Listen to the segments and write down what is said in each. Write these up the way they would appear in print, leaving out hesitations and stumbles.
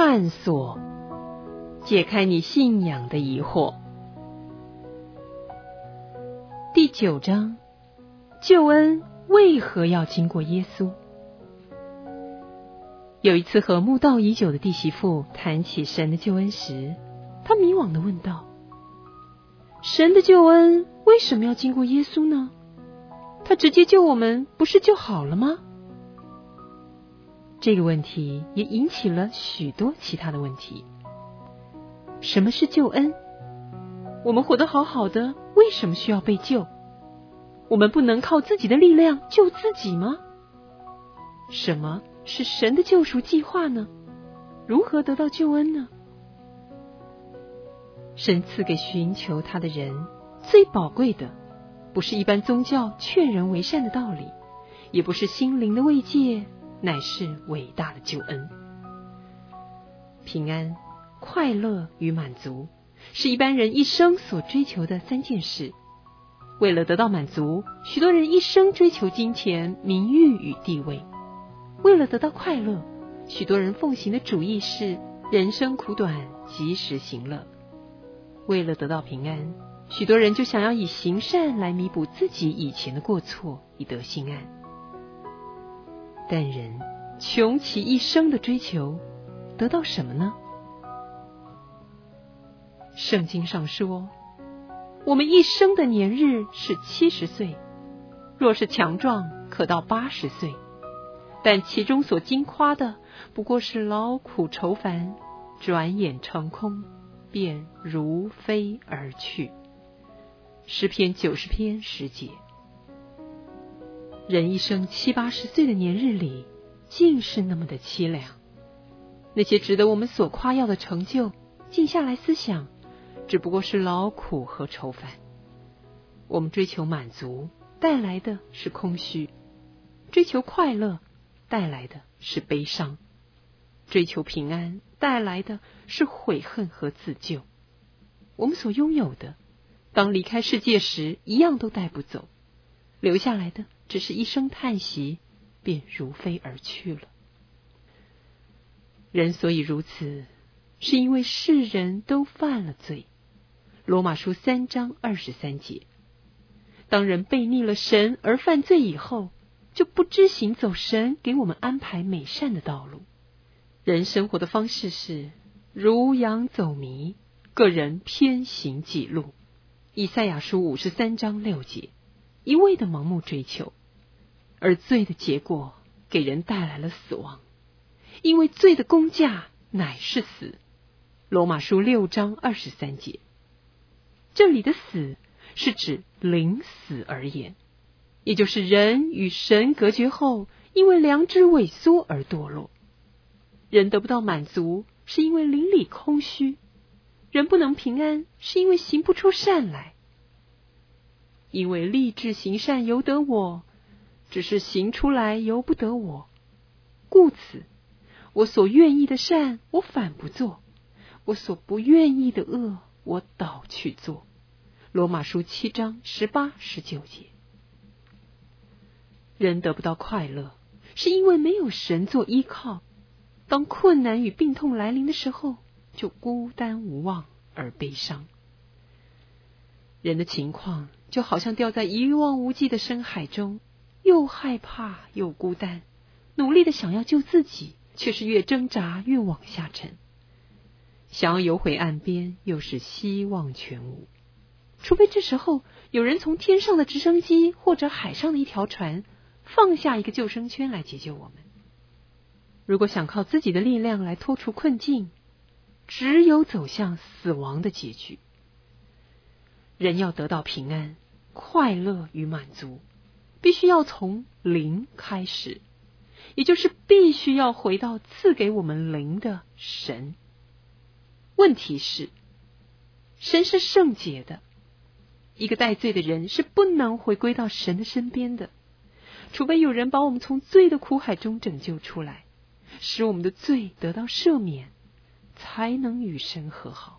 探索，解开你信仰的疑惑。第9章，救恩为何要经过耶稣？有一次和慕道已久的弟媳妇谈起神的救恩时，她迷惘地问道：神的救恩为什么要经过耶稣呢？他直接救我们不是就好了吗？这个问题也引起了许多其他的问题。什么是救恩？我们活得好好的，为什么需要被救？我们不能靠自己的力量救自己吗？什么是神的救赎计划呢？如何得到救恩呢？神赐给寻求他的人最宝贵的，不是一般宗教劝人为善的道理，也不是心灵的慰藉，乃是伟大的救恩。平安、快乐与满足是一般人一生所追求的3件事。为了得到满足，许多人一生追求金钱、名誉与地位。为了得到快乐，许多人奉行的主义是人生苦短，及时行乐。为了得到平安，许多人就想要以行善来弥补自己以前的过错，以得心安。但人穷其一生的追求，得到什么呢？圣经上说，我们一生的年日是70岁，若是强壮，可到80岁，但其中所经夸的，不过是劳苦愁烦，转眼成空，便如飞而去。诗篇90篇10节。人一生70、80岁的年日里，竟是那么的凄凉。那些值得我们所夸耀的成就，静下来思想，只不过是劳苦和愁烦。我们追求满足，带来的是空虚；追求快乐，带来的是悲伤；追求平安，带来的是悔恨和自救。我们所拥有的，当离开世界时，一样都带不走，留下来的只是一声叹息，便如飞而去了。人所以如此，是因为世人都犯了罪。罗马书3章23节。当人背逆了神而犯罪以后，就不知行走神给我们安排美善的道路。人生活的方式是如羊走迷，个人偏行己路。以赛亚书53章6节。一味的盲目追求，而罪的结果给人带来了死亡，因为罪的工价乃是死。罗马书6章23节。这里的死是指灵死而言，也就是人与神隔绝后，因为良知萎缩而堕落。人得不到满足，是因为灵里空虚；人不能平安，是因为行不出善来。因为立志行善由得我，只是行出来由不得我。故此，我所愿意的善，我反不做；我所不愿意的恶，我倒去做。罗马书7章18、19节。人得不到快乐，是因为没有神做依靠。当困难与病痛来临的时候，就孤单无望而悲伤。人的情况就好像掉在一望无际的深海中，又害怕又孤单，努力的想要救自己，却是越挣扎越往下沉。想要游回岸边，又是希望全无。除非这时候有人从天上的直升机或者海上的一条船放下一个救生圈来解救我们。如果想靠自己的力量来脱除困境，只有走向死亡的结局。人要得到平安、快乐与满足，必须要从灵开始，也就是必须要回到赐给我们灵的神。问题是，神是圣洁的，一个带罪的人是不能回归到神的身边的，除非有人把我们从罪的苦海中拯救出来，使我们的罪得到赦免，才能与神和好。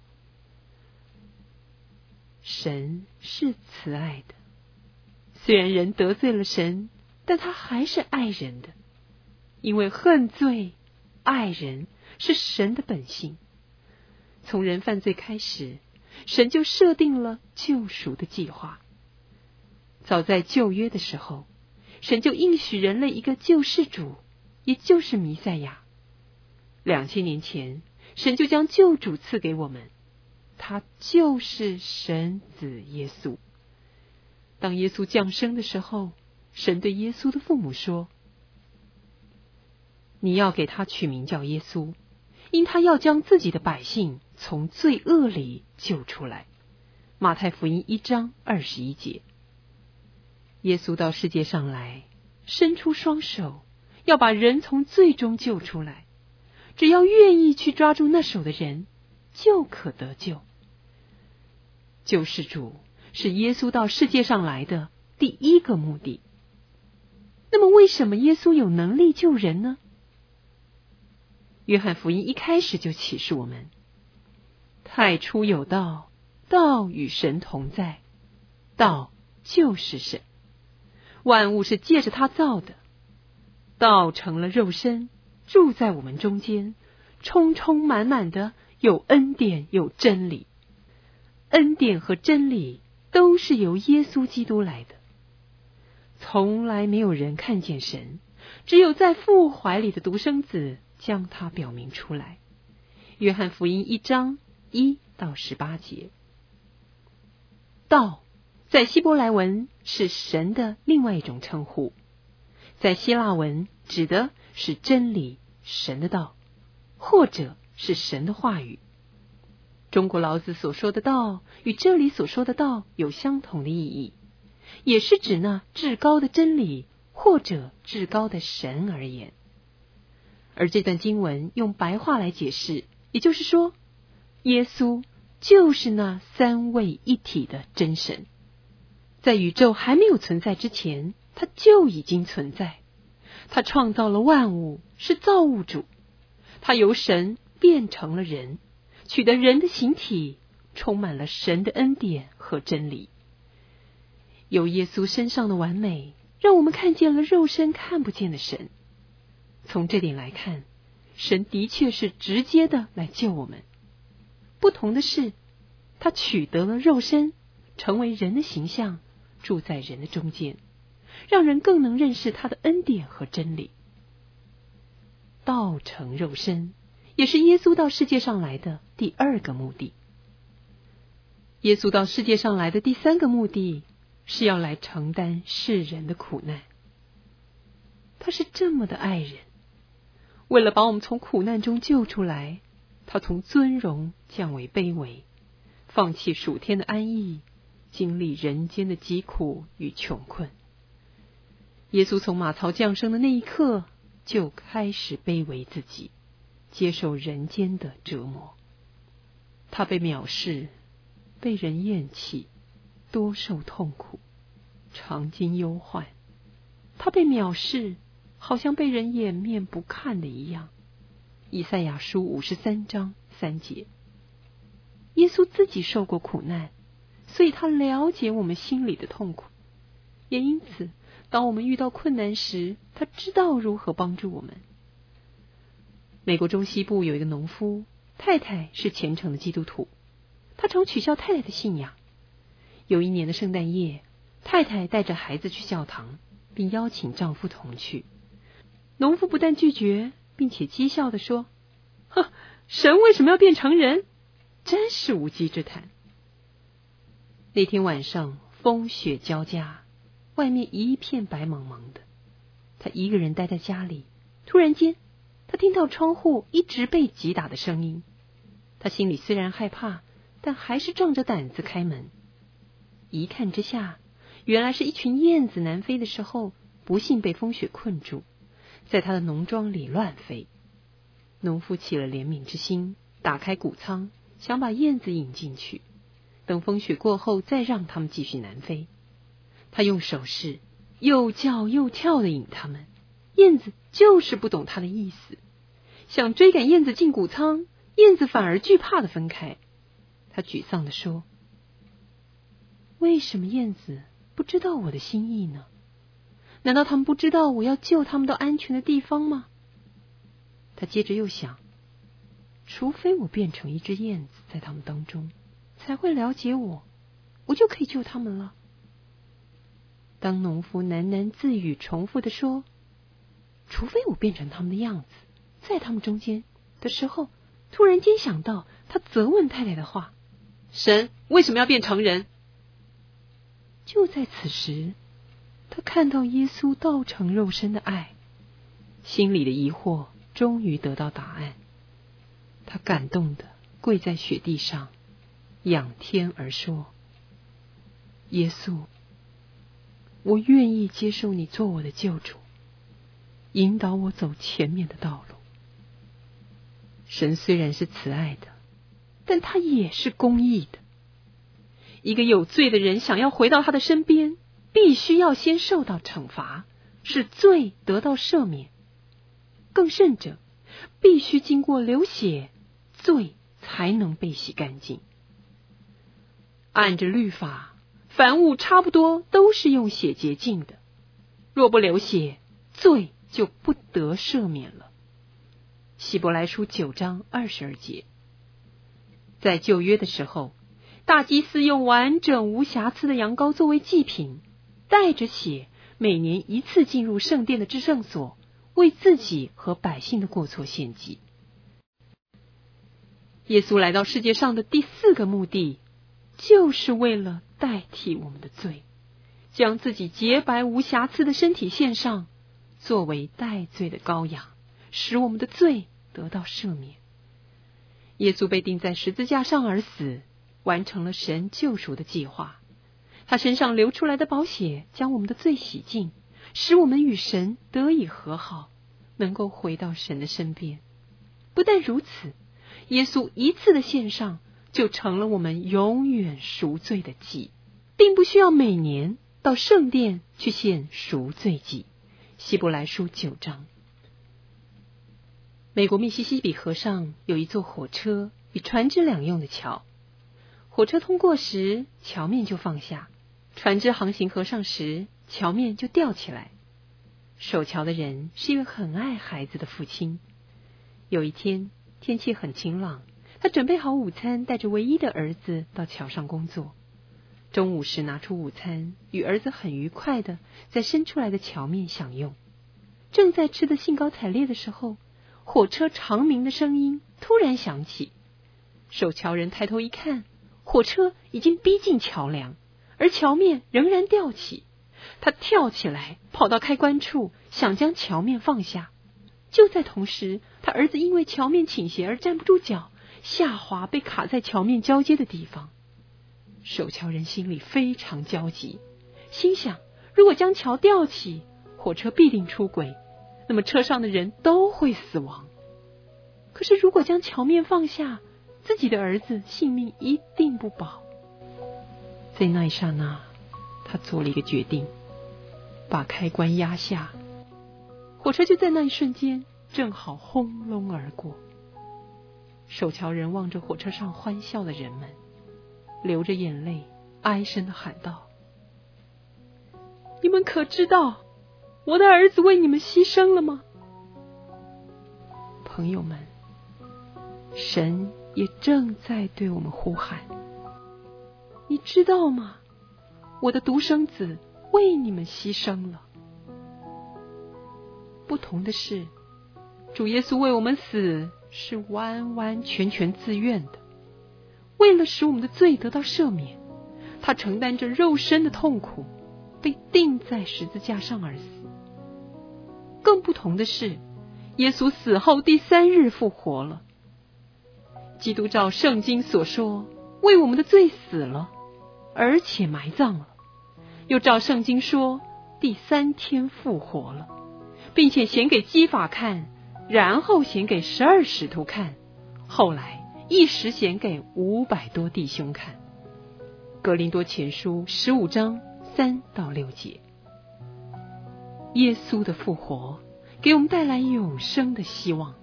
神是慈爱的，虽然人得罪了神，但他还是爱人的，因为恨罪爱人是神的本性。从人犯罪开始，神就设定了救赎的计划。早在旧约的时候，神就应许人类一个救世主，也就是弥赛亚。2000年前，神就将救主赐给我们，他就是神子耶稣。当耶稣降生的时候，神对耶稣的父母说：你要给他取名叫耶稣，因他要将自己的百姓从罪恶里救出来。马太福音1章21节。耶稣到世界上来，伸出双手，要把人从罪中救出来。只要愿意去抓住那手的人，就可得救。救世主是耶稣到世界上来的第一个目的。那么为什么耶稣有能力救人呢？约翰福音一开始就启示我们：太初有道，道与神同在，道就是神，万物是借着他造的，道成了肉身，住在我们中间，充充满满的有恩典有真理。恩典和真理都是由耶稣基督来的。从来没有人看见神，只有在父怀里的独生子将他表明出来。约翰福音1章1到18节。道在希伯来文是神的另外一种称呼，在希腊文指的是真理，神的道，或者是神的话语。中国老子所说的道与这里所说的道有相同的意义，也是指那至高的真理或者至高的神而言。而这段经文用白话来解释，也就是说，耶稣就是那三位一体的真神。在宇宙还没有存在之前，他就已经存在。他创造了万物，是造物主。他由神变成了人，取得人的形体，充满了神的恩典和真理。由耶稣身上的完美，让我们看见了肉身看不见的神。从这点来看，神的确是直接的来救我们。不同的是，他取得了肉身，成为人的形象，住在人的中间，让人更能认识他的恩典和真理。道成肉身，也是耶稣到世界上来的第二个目的。耶稣到世界上来的第三个目的，是要来承担世人的苦难。他是这么的爱人，为了把我们从苦难中救出来，他从尊荣降为卑微，放弃属天的安逸，经历人间的疾苦与穷困。耶稣从马槽降生的那一刻，就开始卑微自己，接受人间的折磨。他被藐视，被人厌弃，多受痛苦，常经忧患。他被藐视，好像被人掩面不看的一样。以赛亚书53章3节。耶稣自己受过苦难，所以他了解我们心里的痛苦，也因此当我们遇到困难时，他知道如何帮助我们。美国中西部有一个农夫，太太是虔诚的基督徒，他常取笑太太的信仰。有一年的圣诞夜，太太带着孩子去教堂，并邀请丈夫同去。农夫不但拒绝，并且讥笑地说：呵，神为什么要变成人？真是无稽之谈。那天晚上风雪交加，外面一片白茫茫的。他一个人待在家里，突然间他听到窗户一直被击打的声音。他心里虽然害怕，但还是壮着胆子开门。一看之下，原来是一群燕子南飞的时候，不幸被风雪困住，在他的农庄里乱飞。农夫起了怜悯之心，打开谷仓，想把燕子引进去，等风雪过后再让他们继续南飞。他用手势又叫又跳地引他们，燕子就是不懂他的意思，想追赶燕子进谷仓，燕子反而惧怕地分开。他沮丧地说：为什么燕子不知道我的心意呢？难道他们不知道我要救他们到安全的地方吗？ 他接着又想，除非我变成一只燕子在他们当中，才会了解我，我就可以救他们了。当农夫喃喃自语重复地说，除非我变成他们的样子，在他们中间的时候，突然间想到他责问太太的话，神为什么要变成人？就在此时，他看到耶稣道成肉身的爱，心里的疑惑终于得到答案。他感动地跪在雪地上，仰天而说，耶稣，我愿意接受你做我的救主，引导我走前面的道路。神虽然是慈爱的，但他也是公义的。一个有罪的人想要回到他的身边，必须要先受到惩罚，使罪得到赦免。更甚者，必须经过流血，罪才能被洗干净。按着律法，凡物差不多都是用血洁净的，若不流血，罪就不得赦免了。希伯来书9章22节。在旧约的时候，大祭司用完整无瑕疵的羊羔作为祭品，带着血每年一次进入圣殿的至圣所，为自己和百姓的过错献祭。耶稣来到世界上的第4个目的，就是为了代替我们的罪，将自己洁白无瑕疵的身体献上，作为代罪的羔羊，使我们的罪得到赦免。耶稣被钉在十字架上而死，完成了神救赎的计划。他身上流出来的宝血将我们的罪洗净，使我们与神得以和好，能够回到神的身边。不但如此，耶稣一次的献上就成了我们永远赎罪的祭，并不需要每年到圣殿去献赎罪祭。希伯来书9章。美国密西西比河上有一座火车与船只两用的桥，火车通过时，桥面就放下；船只航行河上时，桥面就吊起来。守桥的人是一位很爱孩子的父亲。有一天，天气很晴朗，他准备好午餐，带着唯一的儿子到桥上工作。中午时拿出午餐，与儿子很愉快的在伸出来的桥面享用。正在吃得兴高采烈的时候，火车长鸣的声音突然响起。守桥人抬头一看，火车已经逼近桥梁，而桥面仍然吊起。他跳起来，跑到开关处，想将桥面放下。就在同时，他儿子因为桥面倾斜而站不住脚，下滑被卡在桥面交接的地方。守桥人心里非常焦急，心想，如果将桥吊起，火车必定出轨，那么车上的人都会死亡。可是如果将桥面放下，自己的儿子性命一定不保。在那一刹那，他做了一个决定，把开关压下，火车就在那一瞬间正好轰隆而过。守桥人望着火车上欢笑的人们，流着眼泪哀声地喊道，你们可知道我的儿子为你们牺牲了吗？朋友们，神也正在对我们呼喊，你知道吗？我的独生子为你们牺牲了。不同的是，主耶稣为我们死是完完全全自愿的，为了使我们的罪得到赦免，他承担着肉身的痛苦，被钉在十字架上而死。更不同的是，耶稣死后第3日复活了。基督照圣经所说，为我们的罪死了，而且埋葬了，又照圣经说第3天复活了，并且显给基法看，然后显给12使徒看，后来一时显给500多弟兄看。哥林多前书15章3到6节。耶稣的复活给我们带来永生的希望。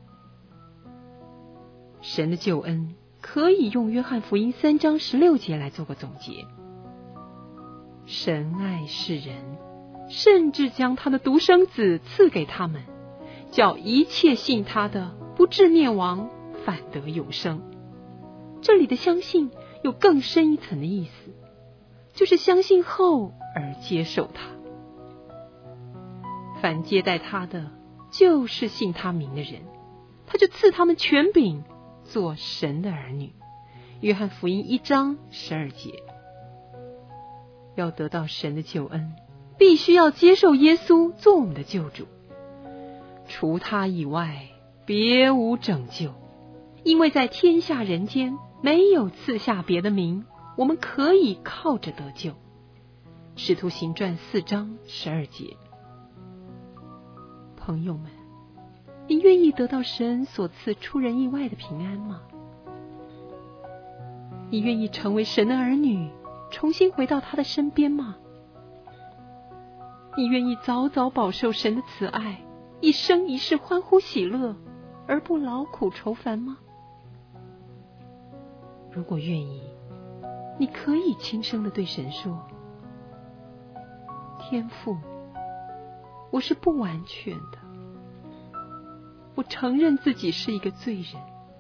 神的救恩可以用约翰福音3章16节来做个总结。神爱世人，甚至将他的独生子赐给他们， 叫一切信他的不至灭亡，反得永生。这里的相信有更深一层的意思，就是相信后而接受他。凡接待他的，就是信他名的人，他就赐他们权柄，做神的儿女。约翰福音1章12节。要得到神的救恩，必须要接受耶稣做我们的救主，除他以外别无拯救，因为在天下人间没有赐下别的名，我们可以靠着得救。使徒行传4章12节。朋友们，你愿意得到神所赐出人意外的平安吗？你愿意成为神的儿女，重新回到他的身边吗？你愿意早早饱受神的慈爱，一生一世欢呼喜乐，而不劳苦愁烦吗？如果愿意，你可以轻声地对神说：天父，我是不完全的，我承认自己是一个罪人，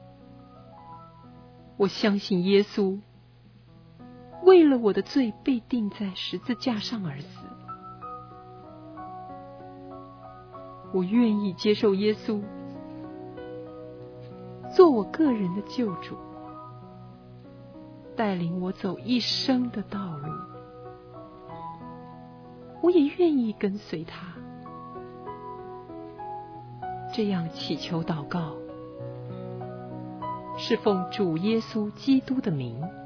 我相信耶稣为了我的罪被钉在十字架上而死，我愿意接受耶稣做我个人的救主，带领我走一生的道路。我也愿意跟随他。这样祈求祷告，是奉主耶稣基督的名。